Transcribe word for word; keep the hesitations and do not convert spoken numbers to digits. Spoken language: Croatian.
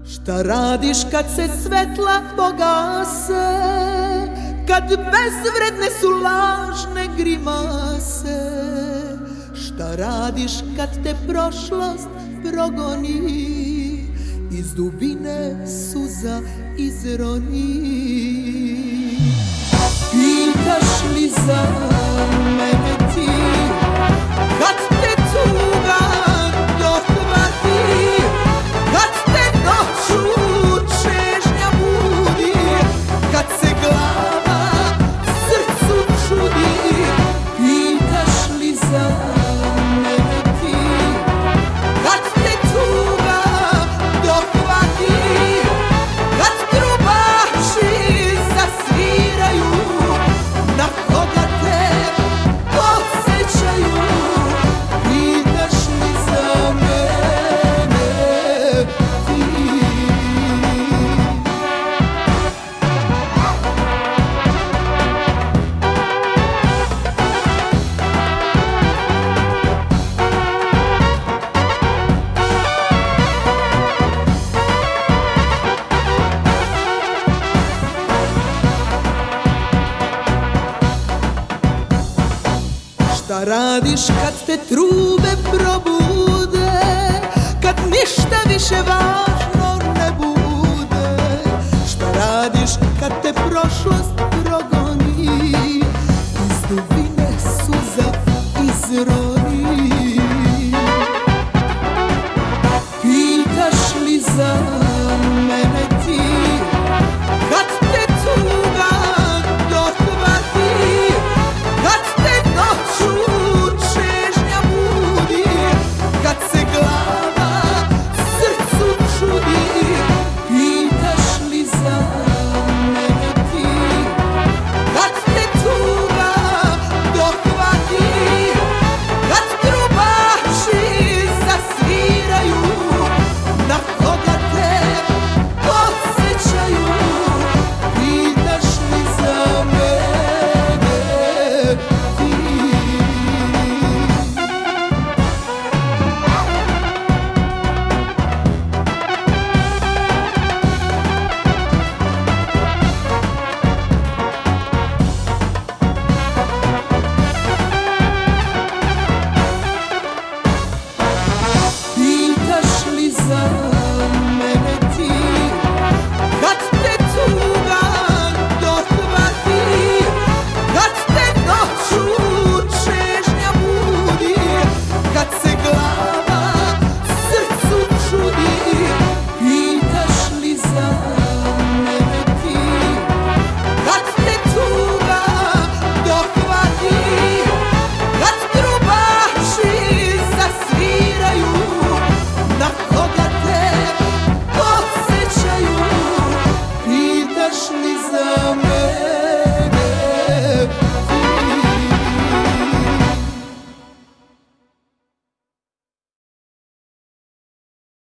Šta radiš kad se svetla pogase, kad bezvredne su lažne grimase? Šta radiš kad te prošlost progoni, iz dubine suza izroni? Pitaš li za mene ti, kad te tuga dohvati, kad te noću čežnja budi, kad se glava srcu čudi? Pitaš li za mene ti, kad te tuga dohvati, kad trubači zasviraju, na koga te podsjećaju? Pitaš li za mene ti? Šta radiš kad te trube probude,